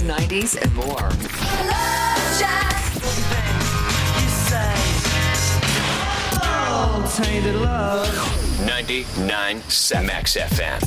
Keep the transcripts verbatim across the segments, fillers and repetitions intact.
nineties, and more. Love Shack. You say, oh, tainted love. ninety-nine point seven Max F M.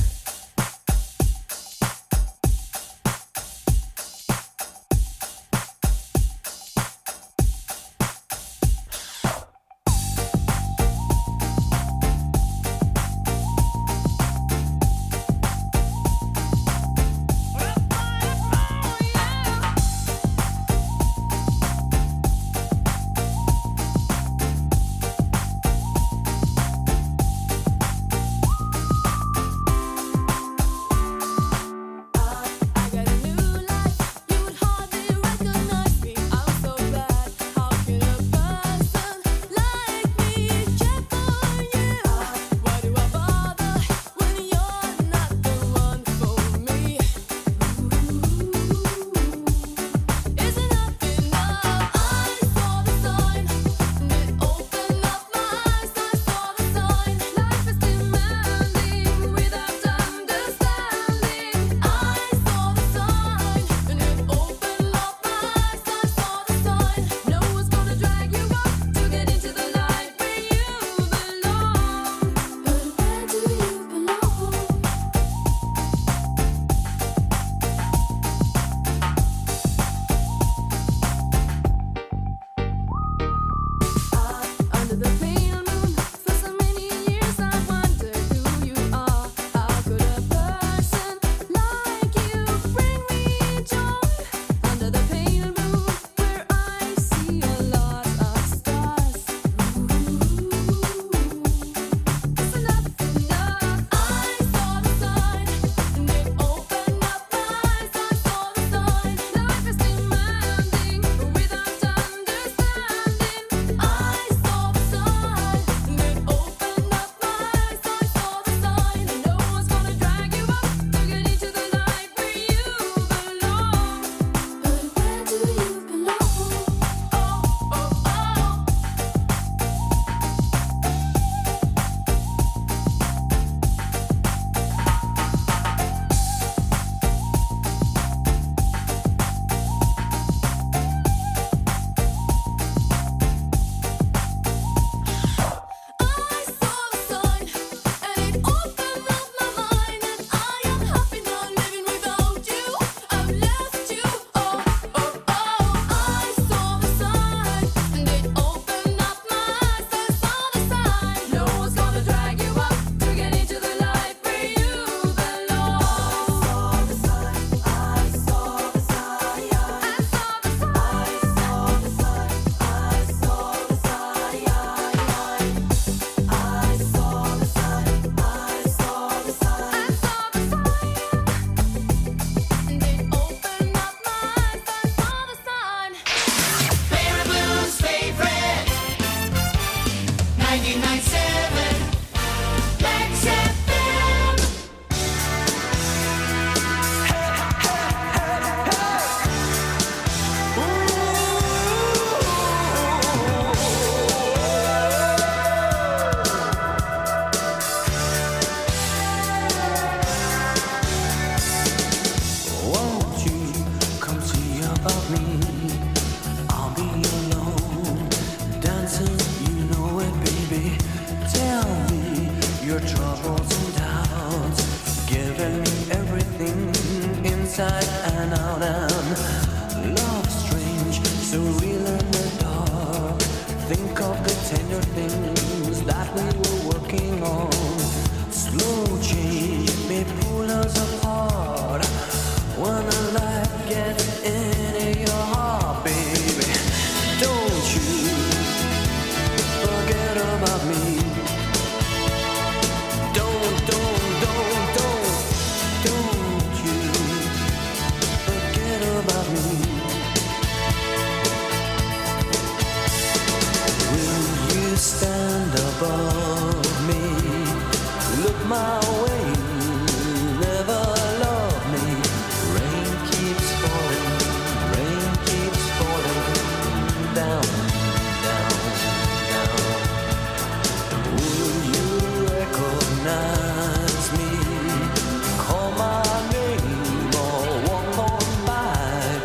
Recognize me, call my name or walk on by.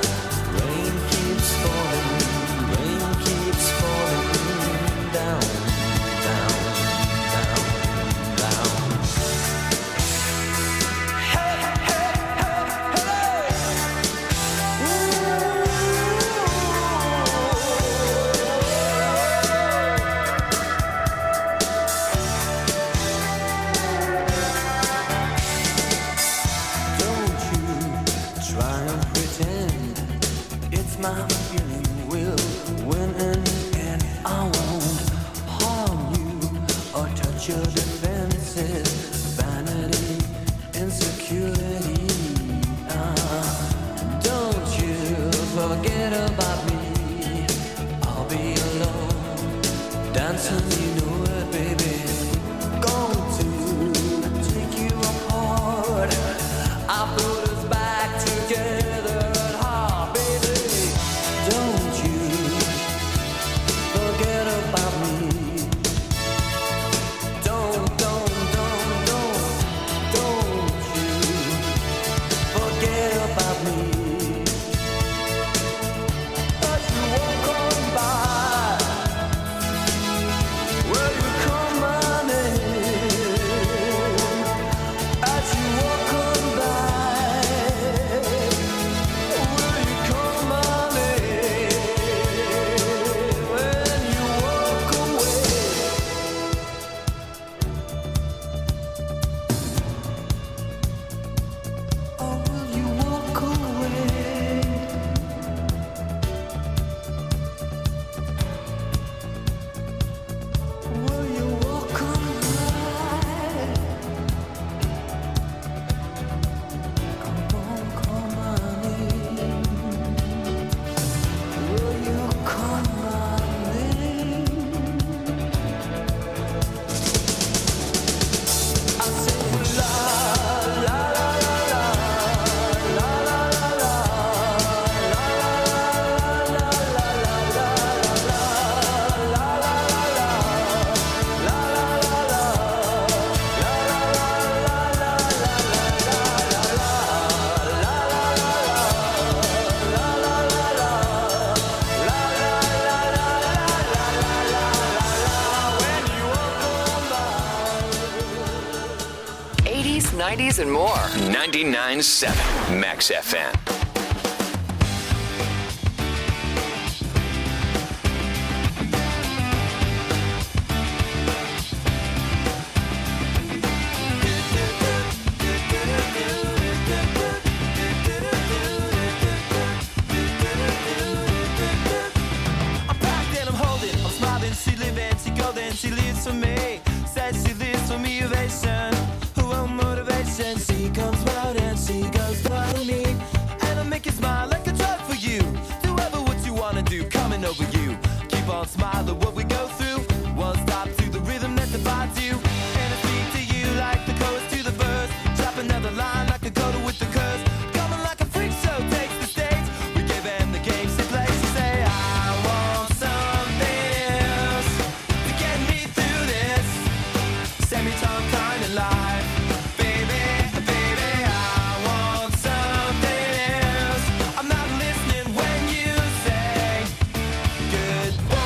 eighties, nineties, and more. ninety-nine point seven Max F M. She lives for me, says she lives for me, ovation. Who won't motivation? She comes round and she goes for me. And I'll make you smile like a drug for you. Do ever what you wanna do, coming over you. Keep on smiling what we go through. One stop to the rhythm that divides you. And I speak to you like the chorus to the verse. Drop another line like a coda with the curse. Coming like a freak show takes the stage. We give them the games they play. She say, I want something else to get me through this semi-tongue kind of life. Baby, baby, I want something else. I'm not listening when you say goodbye.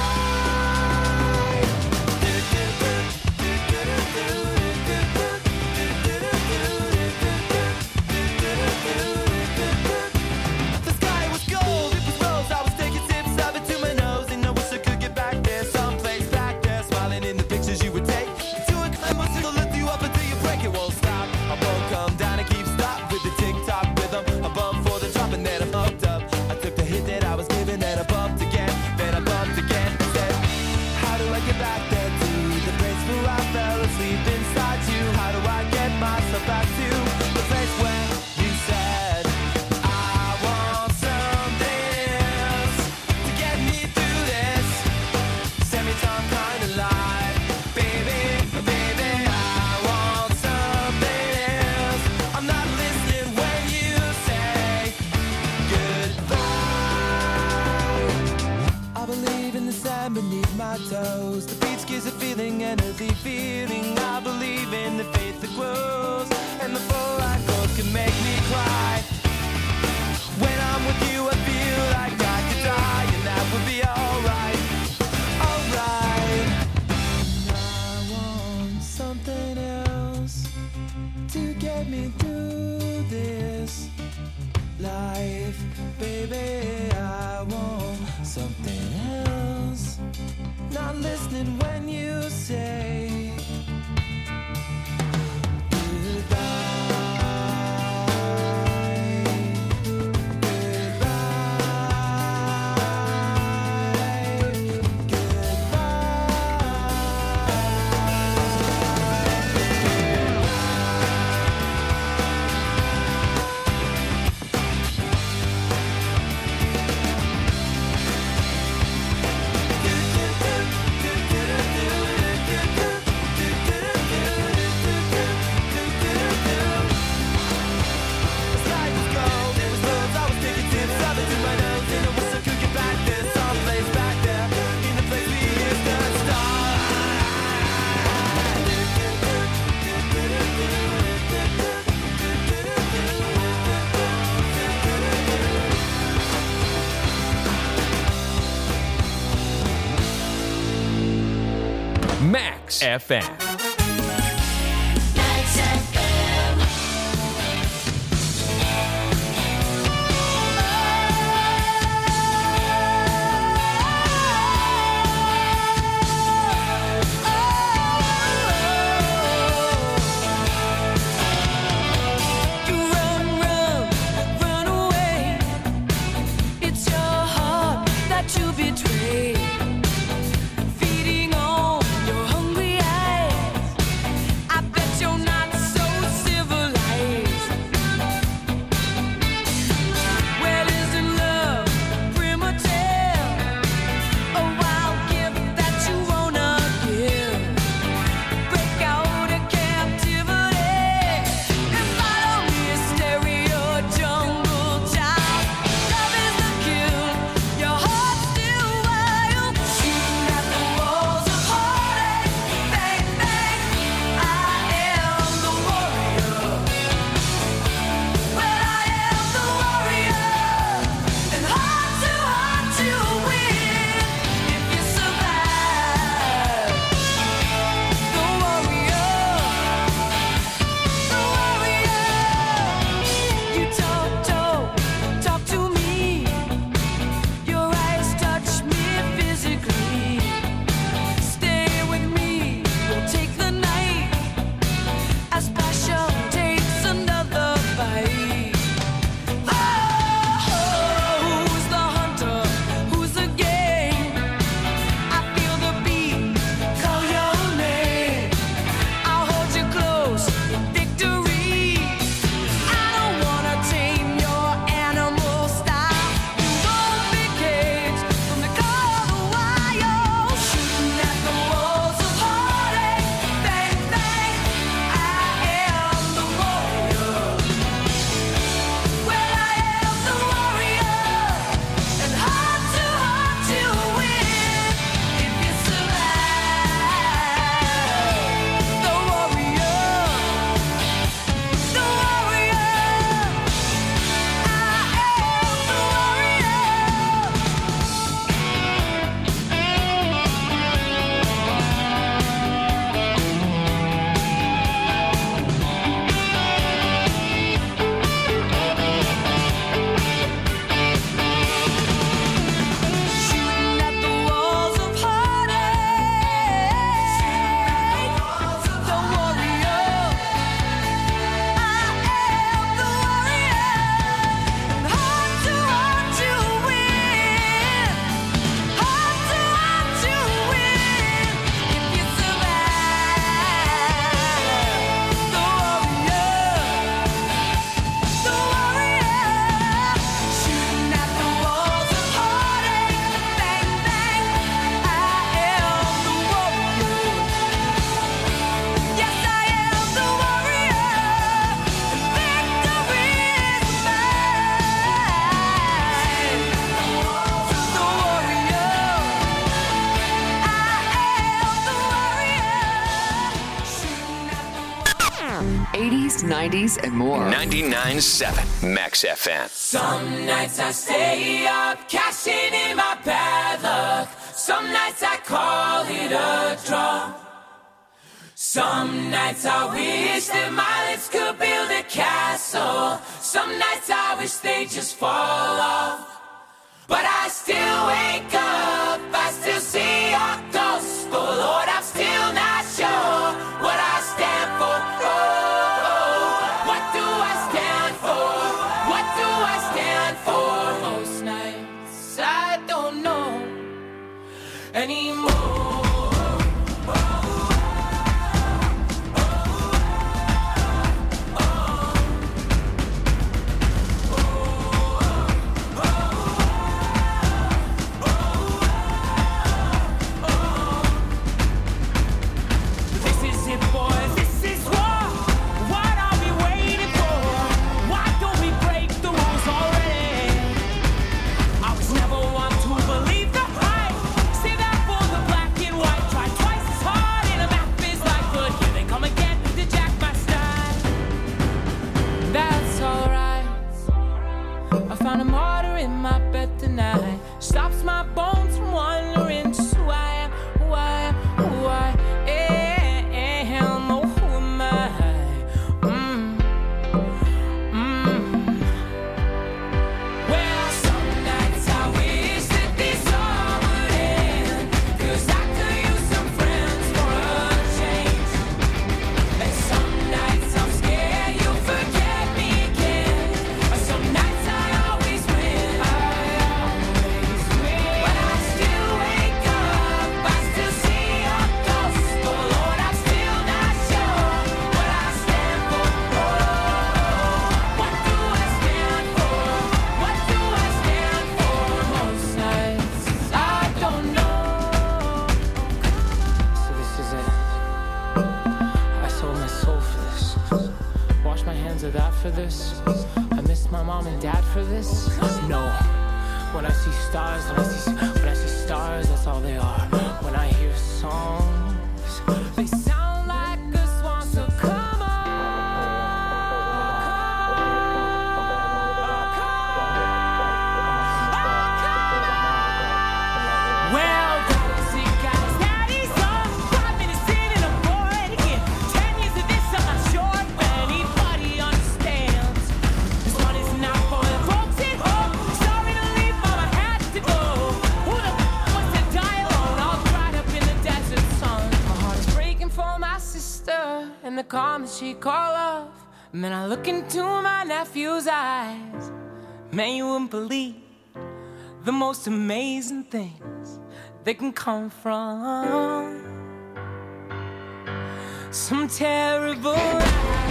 The sky was gold, it was rose. I was taking sips of it to my nose, and I wish I could get back there, someplace back there, smiling in the pictures you would take. To a climb, it'll lift you up until you break. It won't stop. I won't come down and keep stop with the tick-tock rhythm. I bump for the drop and then I bumped up. I took the hit that I was given, then I bumped again, then I bumped again. I said, how do I get back there to the place where I fell asleep inside you? How do I get myself back to the place where you said I want something else to get me through this semi-tongue kind of life? Baby, baby, I want something else. I'm not listening when you say goodbye. I believe in the sand beneath my toes. The beach gives a feeling, an earthy feeling. I believe in the faith that grows, and the full light goes can make me cry. When I'm with you, I feel like I could die, and that would be alright, alright. I want something else to get me through this life, baby. I want something else. Not listening when you say Max F M. Feeding on your hungry eye. M, eighties, nineties, and more. ninety-nine point seven Max F M. Some nights I stay up, cashing in my bad luck. Some nights I call it a draw. Some nights I wish that my lips could build a castle. Some nights I wish they just fall off. But I still wake up, I still see your ghost. Oh Lord, I'm still not sure what I stand for. Oh, oh, what do I stand for? What do I stand for? Most nights I don't know anymore. Stops my bones from wandering just who I am, who I am, who I am. Oh, who am I? Mm. Mm. Well, some nights I wish that this all would end, 'cause I could use some friends for a change. And some nights I'm scared you'll forget me again. Some nights I always win. I that for this, I miss my mom and dad for this. No, when I see stars, when I see when I see stars, that's all they are. When I hear songs, they sound like a swan. So come on, come on. Well, those it guys, daddy's on. Five minutes in and I'm bored again. Ten years of this, I'm not sure. And the calm that she call off. Man, I look into my nephew's eyes. Man, you wouldn't believe the most amazing things that can come from some terrible lies.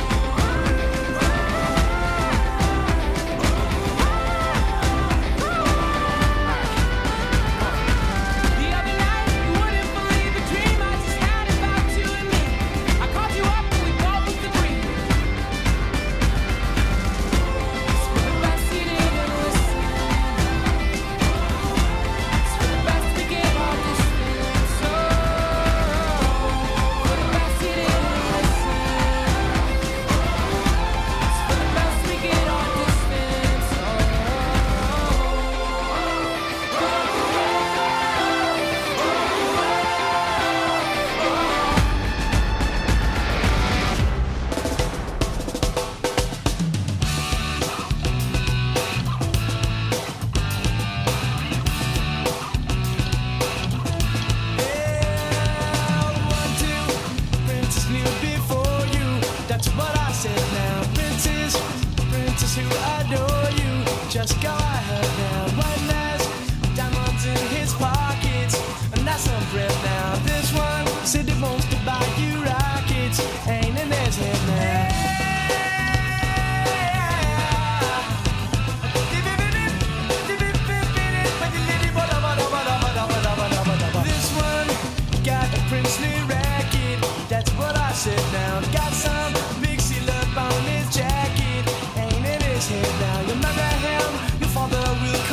Just go ahead now, one last diamonds in his pockets, and that's some bread now. This one said he wants to buy you rockets, ain't in his head now. This one got a princely racket, that's what I said now. Got some big seal up on his jacket, ain't in his head now. Your mother him, your father will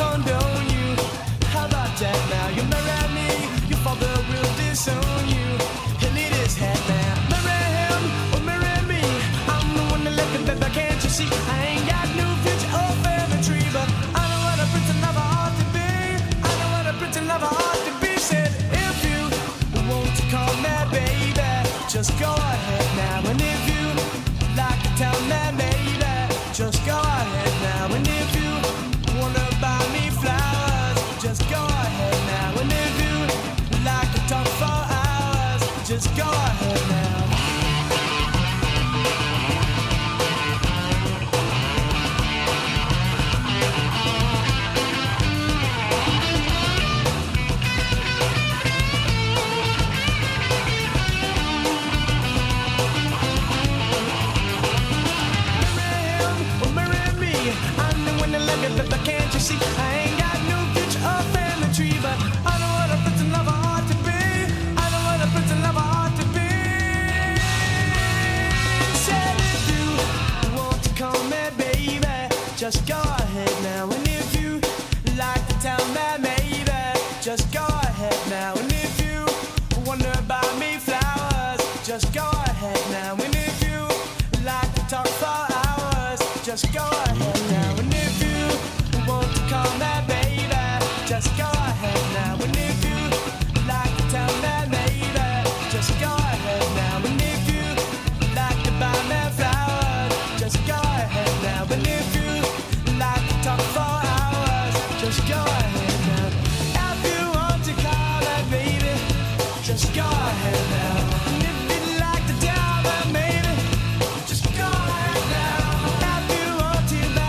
You see, I ain't got no future or family tree, but I know what a prince and lover ought to be. I know what a prince and lover ought to be. Said if you want to call me baby, just go ahead now. And if you like to tell me maybe, just go ahead now. And if you wonder about me flowers, just go ahead now. And if you like to talk for hours, just go ahead now. And if you want to call me baby, just go ahead now. And if you like to tell me maybe, just go ahead now. And if you like to buy me flowers, just go ahead now. And if you like to talk for hours, just go ahead now. If you want to call me baby, just go ahead now. And if you like to tell me maybe, just go ahead now. If you want to buy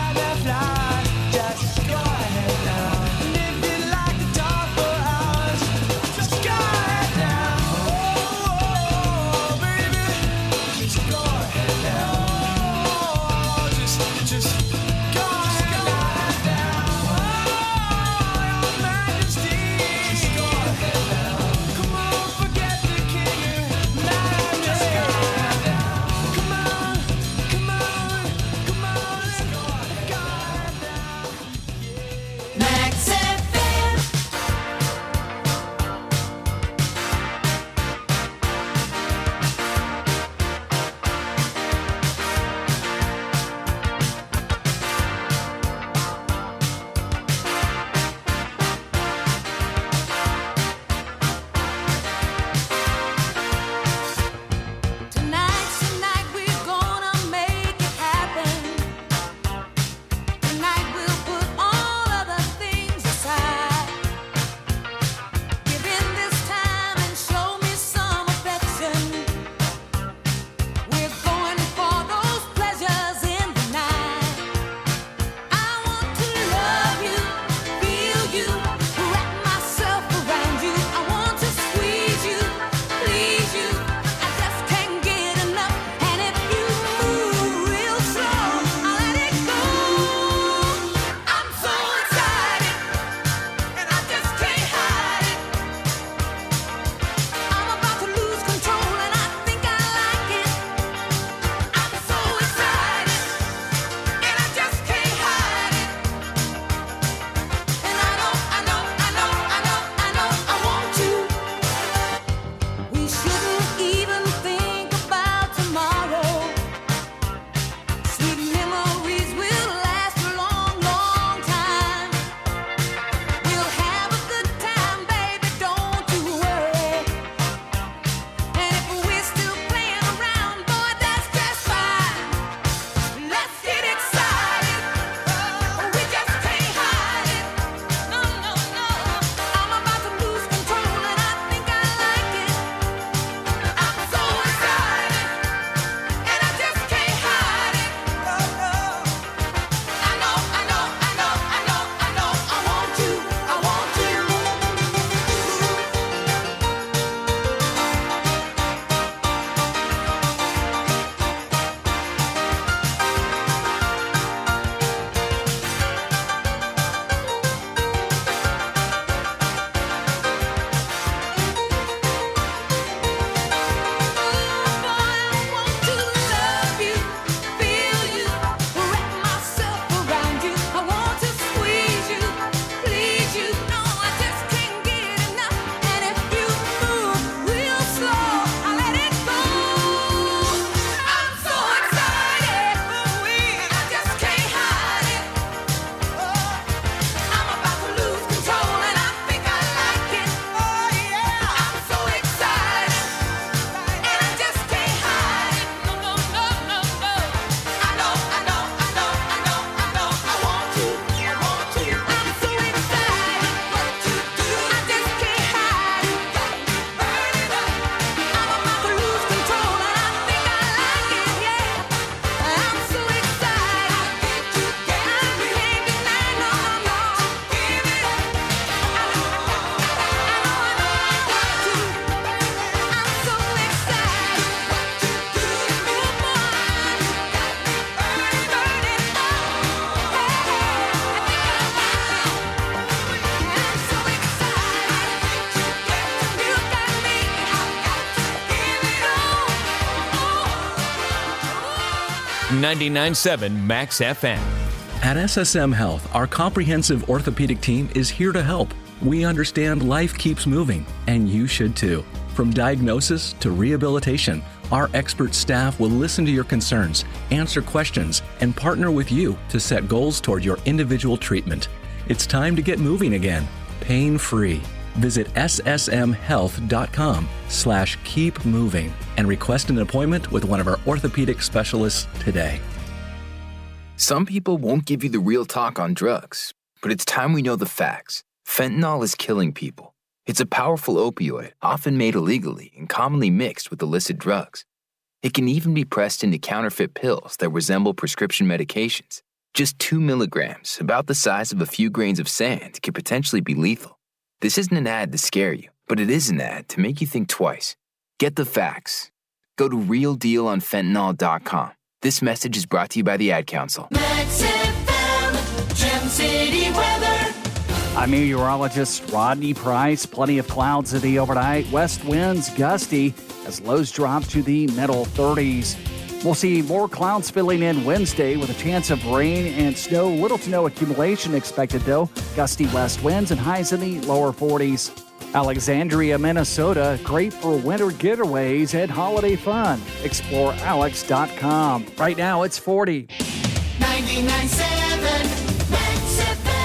ninety-nine point seven Max F M. At S S M Health, our comprehensive orthopedic team is here to help. We understand life keeps moving, and you should too. From diagnosis to rehabilitation, our expert staff will listen to your concerns, answer questions, and partner with you to set goals toward your individual treatment. It's time to get moving again, pain-free. Visit S S M health dot com slash keep moving and request an appointment with one of our orthopedic specialists today. Some people won't give you the real talk on drugs, but it's time we know the facts. Fentanyl is killing people. It's a powerful opioid, often made illegally and commonly mixed with illicit drugs. It can even be pressed into counterfeit pills that resemble prescription medications. Just two milligrams, about the size of a few grains of sand, could potentially be lethal. This isn't an ad to scare you, but it is an ad to make you think twice. Get the facts. Go to real deal on fentanyl dot com. This message is brought to you by the Ad Council. Max F M, Gem City weather. I'm meteorologist Rodney Price. Plenty of clouds in the overnight. West winds gusty as lows drop to the middle thirties. We'll see more clouds filling in Wednesday with a chance of rain and snow. Little to no accumulation expected, though. Gusty west winds and highs in the lower forties. Alexandria, Minnesota, great for winter getaways and holiday fun. explore alex dot com. Right now, it's forty. ninety-nine point seven Max F M.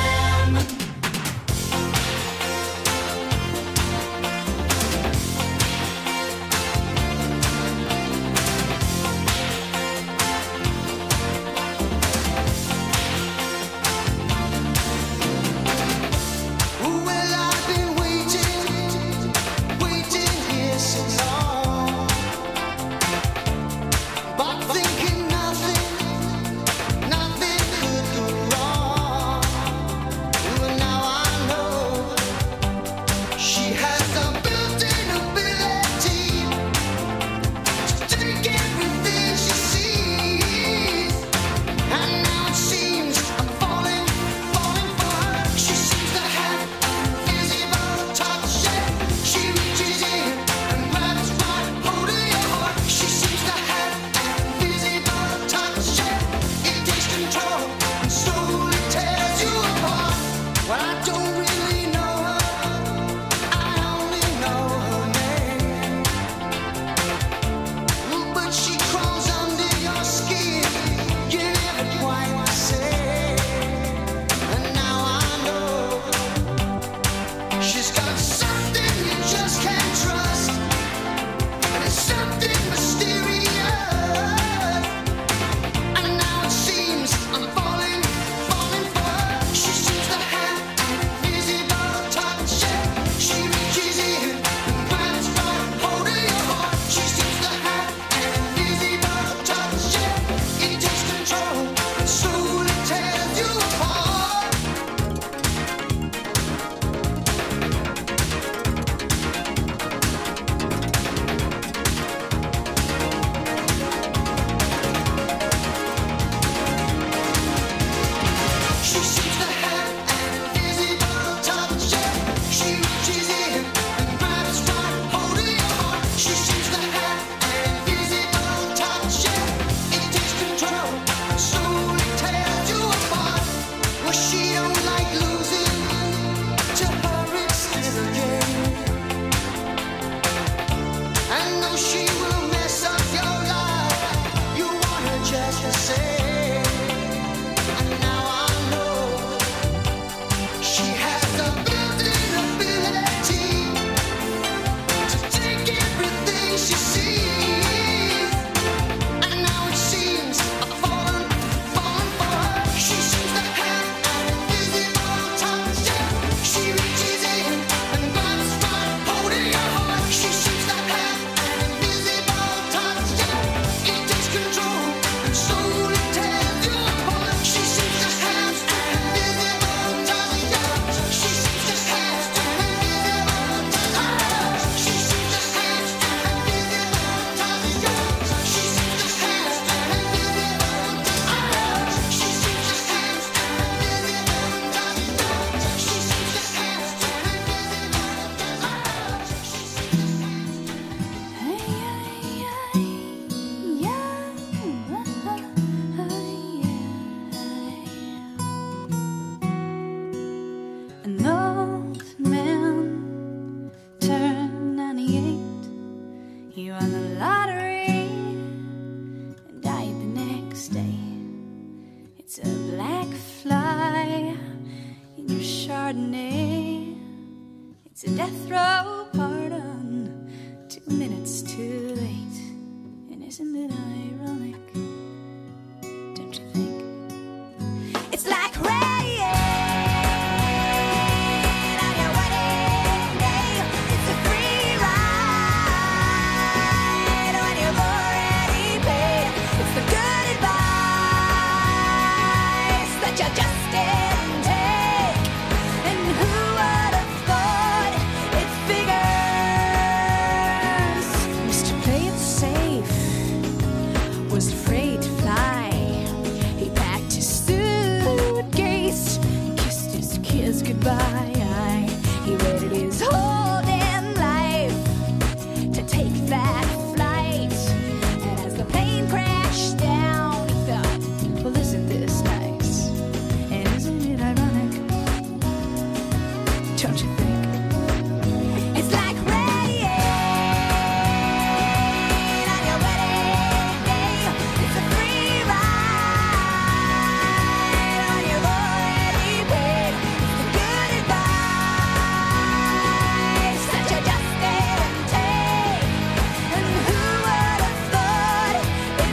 Well, I've been waiting, waiting here so long, but thinking nothing, nothing could go wrong. Chardonnay. It's a death row pardon, two minutes too late. And isn't it ironic? Don't you think? It's like rain on your wedding day. It's a free ride when you've already paid. It's the good advice that you just didn't take. And who would have thought it figures? Mister Play It Safe was afraid to fly. He packed his suitcase, kissed his kids goodbye. He waited his whole damn life to take that flight. And as the plane crashed down, he thought, well, isn't this nice? And isn't it ironic? Don't you think? It's like rain on your wedding day. It's a free ride when you've already paid. It's the good advice that you just didn't take. And who would have thought it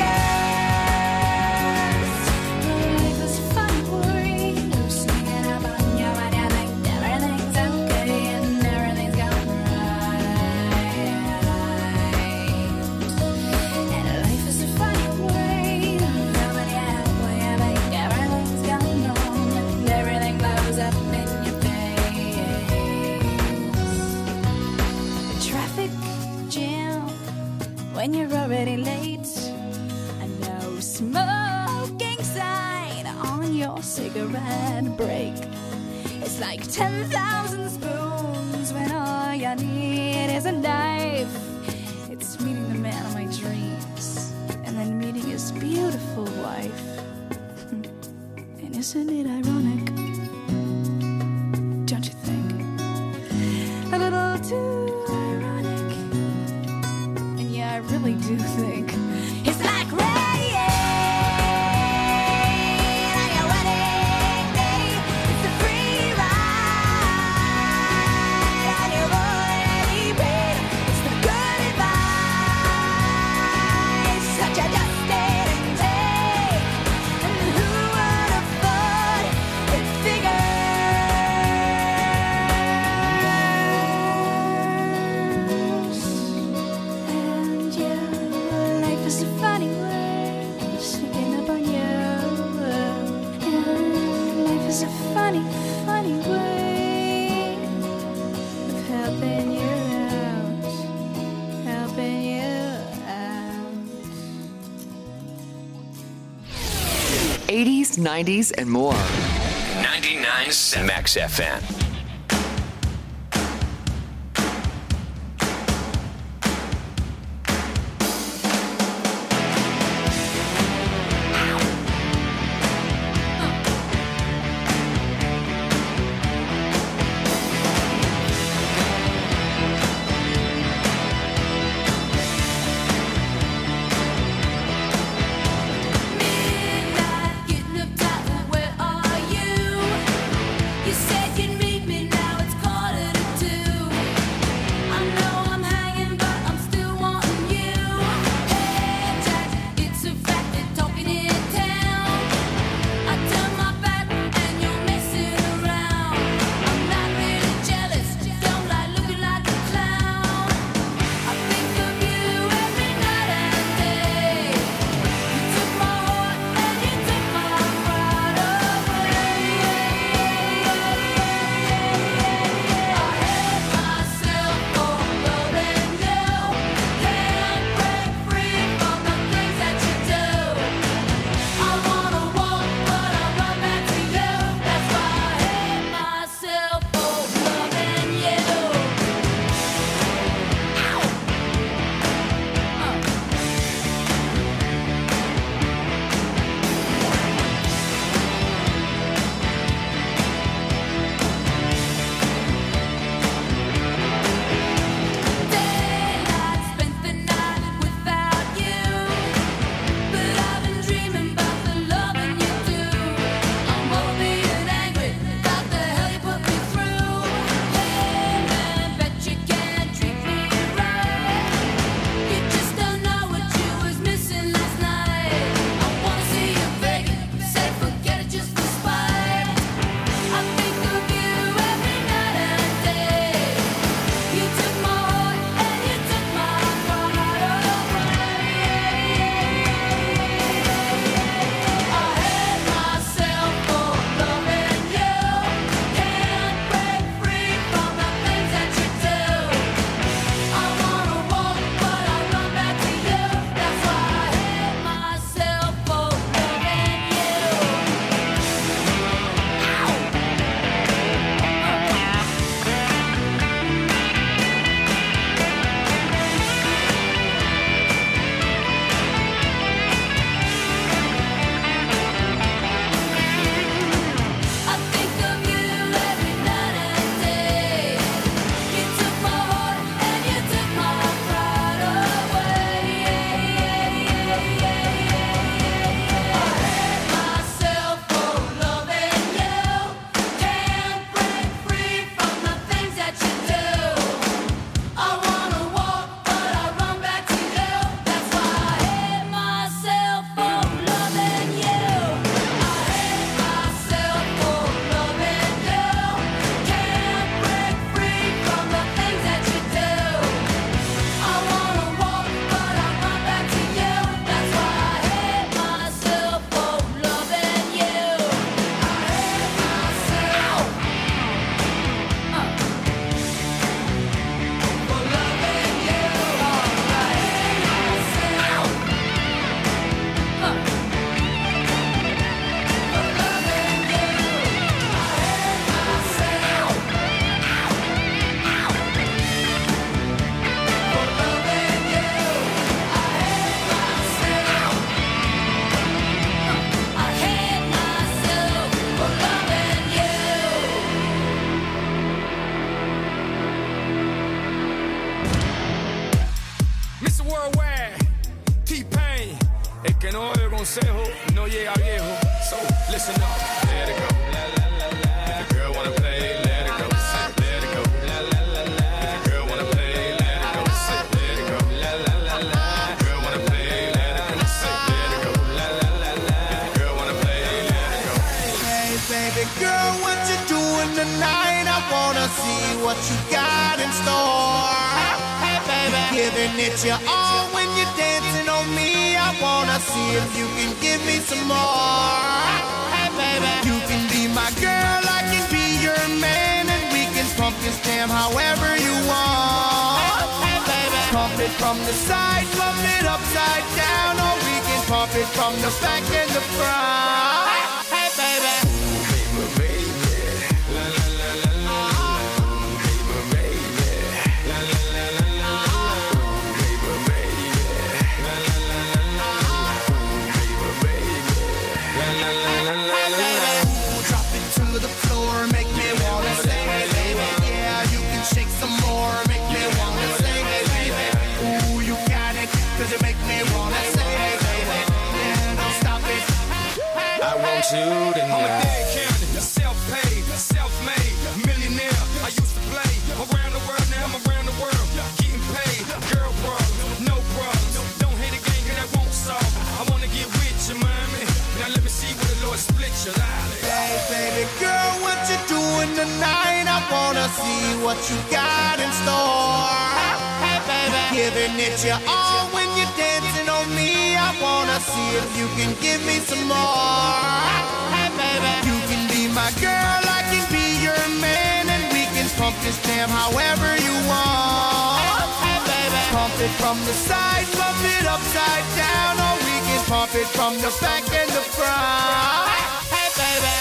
figures? Life is fun for you, sneaking up on you when you think everything's okay and everything's going right. And life is a funny way, nobody out when you think everything's going wrong and everything blows up in your face. Traffic jam when you're already late. A no smoking sign on your cigarette break. It's like ten thousand spoons when all you need is a knife. It's meeting the man of my dreams and then meeting his beautiful wife. And isn't it ironic? Don't you think? A little too ironic. And yeah, I really do think it's like rain on your wedding day. It's a free ride and you've already paid. It's the good advice that you just didn't take. And who would have thought it figures? And yeah, life is a funny way, sneaking up on you. And life is a funny, funny way of helping you out, helping you out. eighties, nineties, and more. ninety-nine point seven Max F M. Midnight, getting up tight, where are you? You said you'd meet me Listen up, let it go. La la la la. If the girl wanna play, let it go. Let it go. La la la la. If the girl wanna play, let it go. Let it go. La la la la. If the girl wanna play, let it go. Let it go. La la la la. If the girl wanna play, let it go. Hey baby girl, what you doing tonight? I wanna see what you got in store. Hey baby, giving it your all when you're dancing on me. I wanna see if you can give me some more. Hey baby, you can be my girl, I can be your man, and we can pump this jam however you want. Hey baby, pump it from the side, pump it upside down, or we can pump it from the back and the front. Hey baby. You tonight. I'm a dead county, self-paid, self-made, millionaire. I used to play around the world, now I'm around the world, getting paid. Girl problems, no problems. Don't hate a gang that won't solve. I wanna get with you, mommy. Now let me see where the Lord split your life. Hey, baby girl, what you doing tonight? I wanna see what you got in store. Hey, baby, giving it your all when you're dancing on me. I wanna see if you can give me some more. Hey, baby, you can be my girl, I can be your man, and we can pump this jam however you want. Hey, baby, pump it from the side, pump it upside down, or we can pump it from the back and the front. Hey, baby.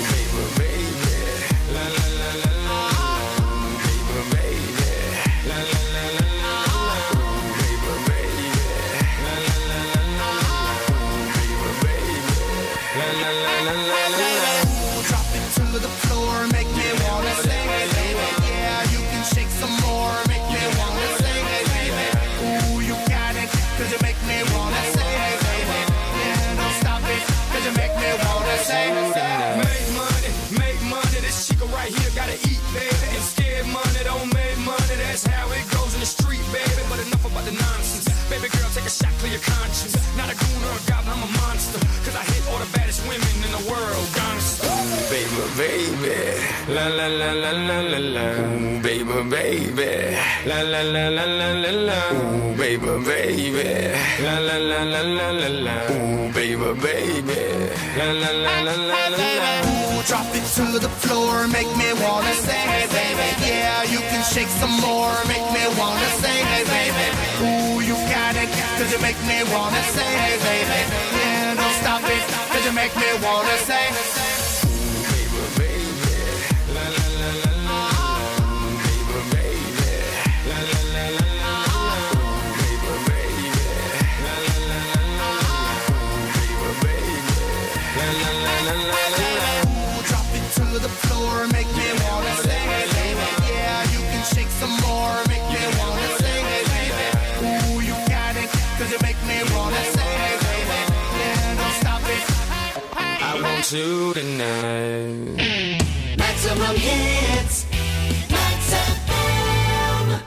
Shot clear your conscience. Not a goon or a goblin, I'm a monster. Cause I hit all the baddest women in the world, honest. Ooh, baby, baby. La la la la la la la. Ooh, baby, baby. La la la la la la la. Ooh, baby, baby. La la la la la la la. Ooh, baby, baby. La la la la la la la. Ooh, drop it to the floor, make me wanna say, hey baby. Yeah, you can shake some more, make me wanna say, hey baby. Ooh, you got it. Cause you make me wanna say, hey baby, yeah, don't stop it. Cause you make me wanna say, ooh, baby, baby, la la la la la, ooh, baby, baby, la la la la la, ooh, baby, baby, la la la la la, ooh, baby, baby, la la la la la la. Ooh, drop it to the floor, make me wanna say, hey baby, yeah, you can shake some more, make me wanna say, hey baby, ooh, you got it. Cause you make me wanna say, hey baby, yeah, don't stop it. I want you tonight. Maximum hits, Max F M.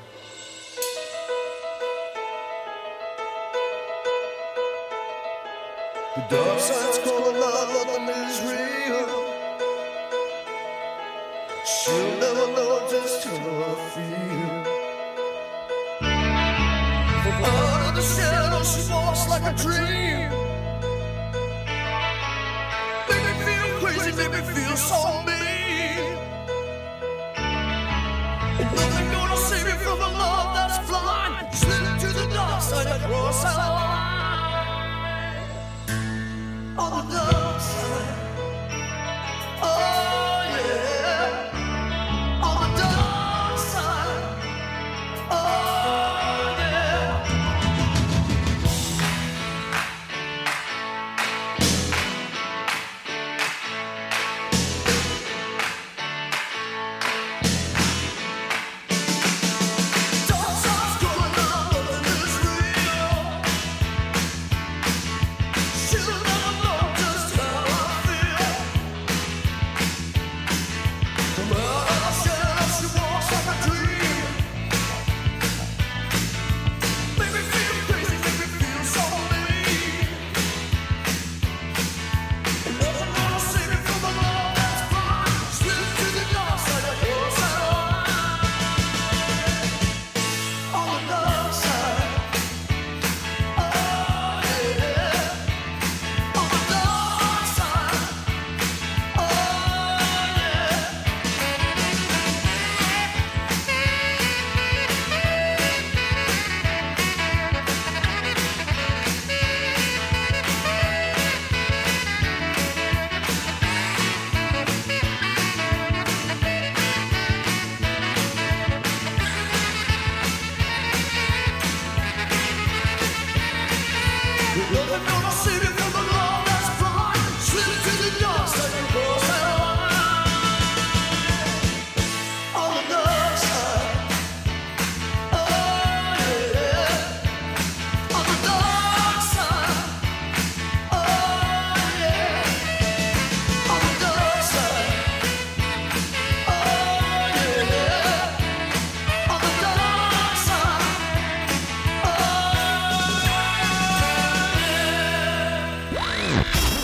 The dark side's calling out, nothing is real. She'll never know just how I feel. Out of the shadow, she walks like a dream. Make me feel crazy, make me feel so mean. And nothing gonna save me from the love that's blind. Slip to the dark side, across our line. On the dark side, oh yeah. On the dark side, oh yeah. Just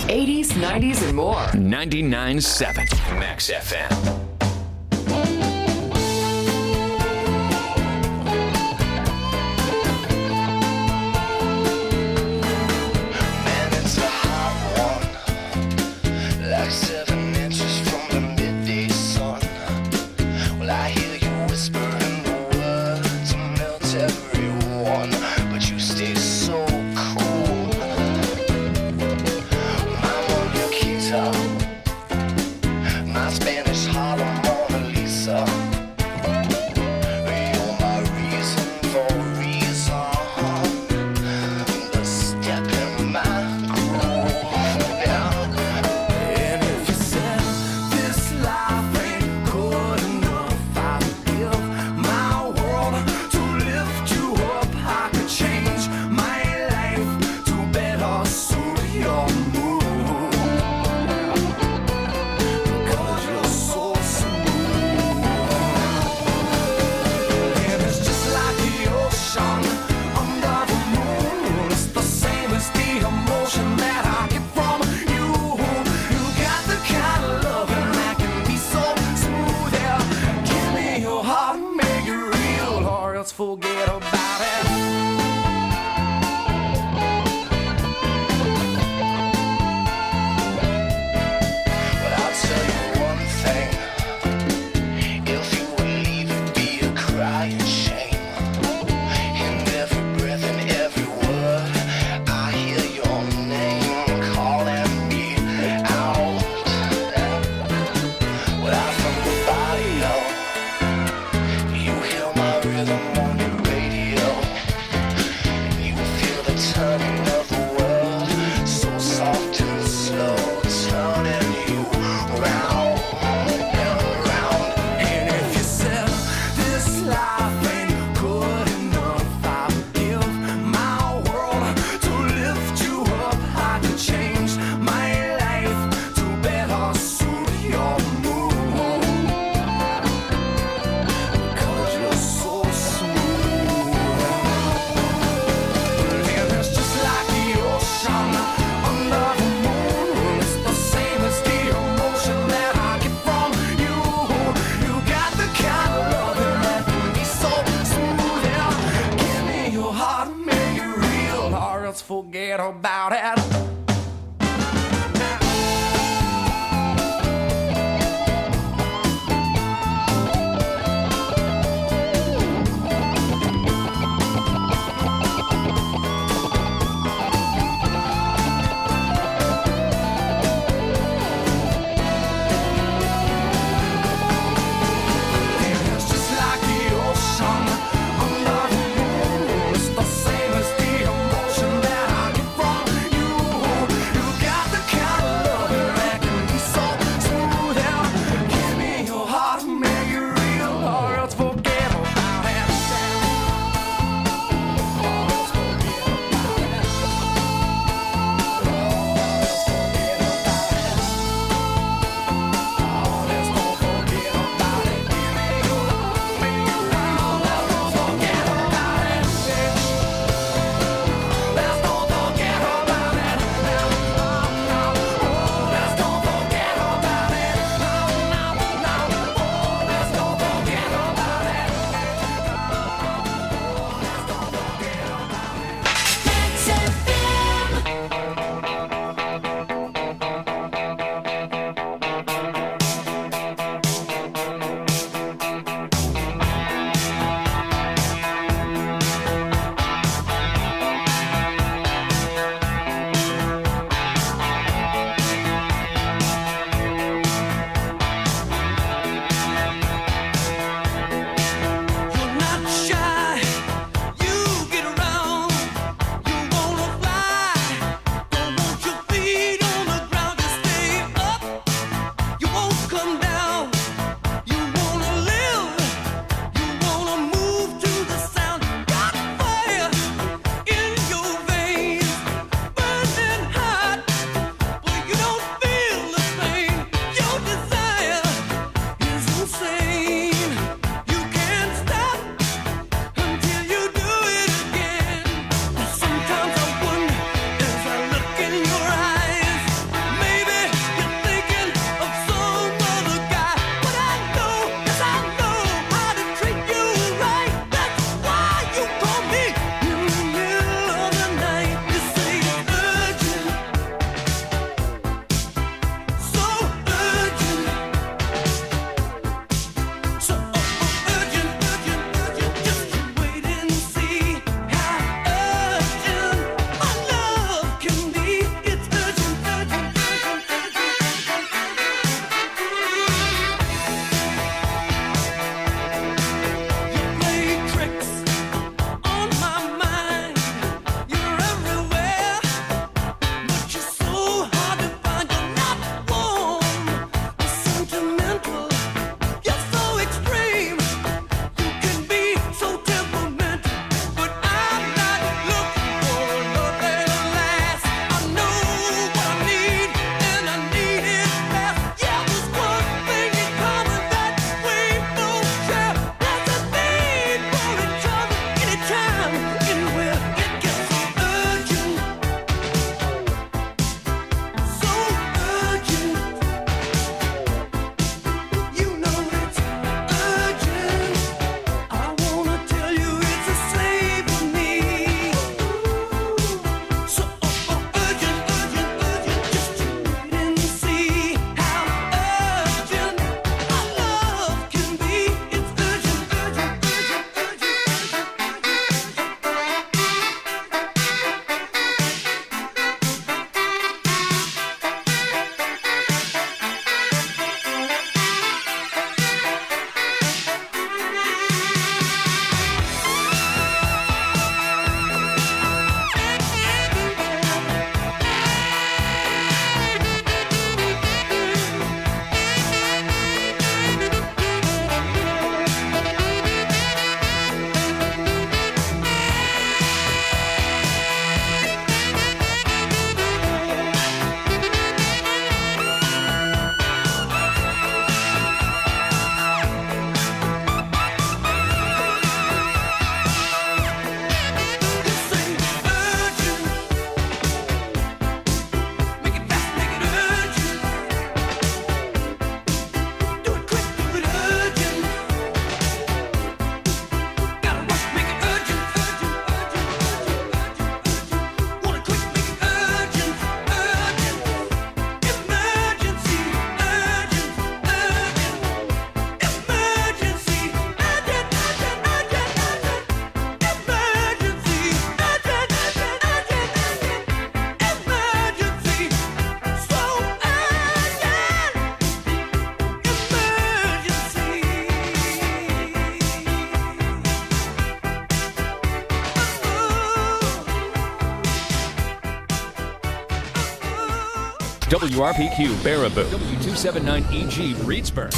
eighties, nineties, and more. ninety-nine point seven Max F M. Forget about it. But I'll tell you one thing. If you would leave, it'd be a crying shame. In every breath and every word, I hear your name calling me out. Without from the body, no. You hear my rhythm on your W R P Q Baraboo, W two seventy-nine E G Reedsburg.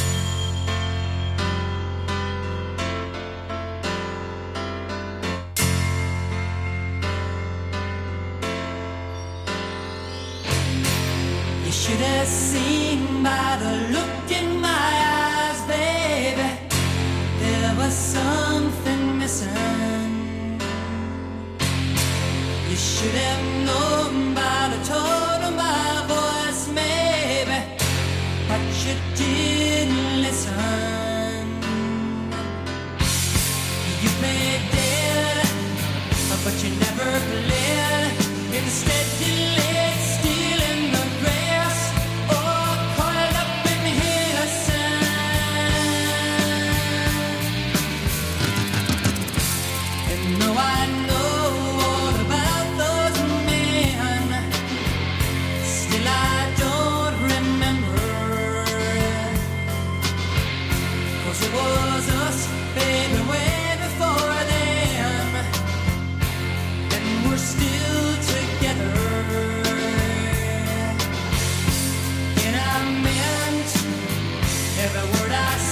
You should have seen by the look in my eyes, baby, there was something missing. You should have known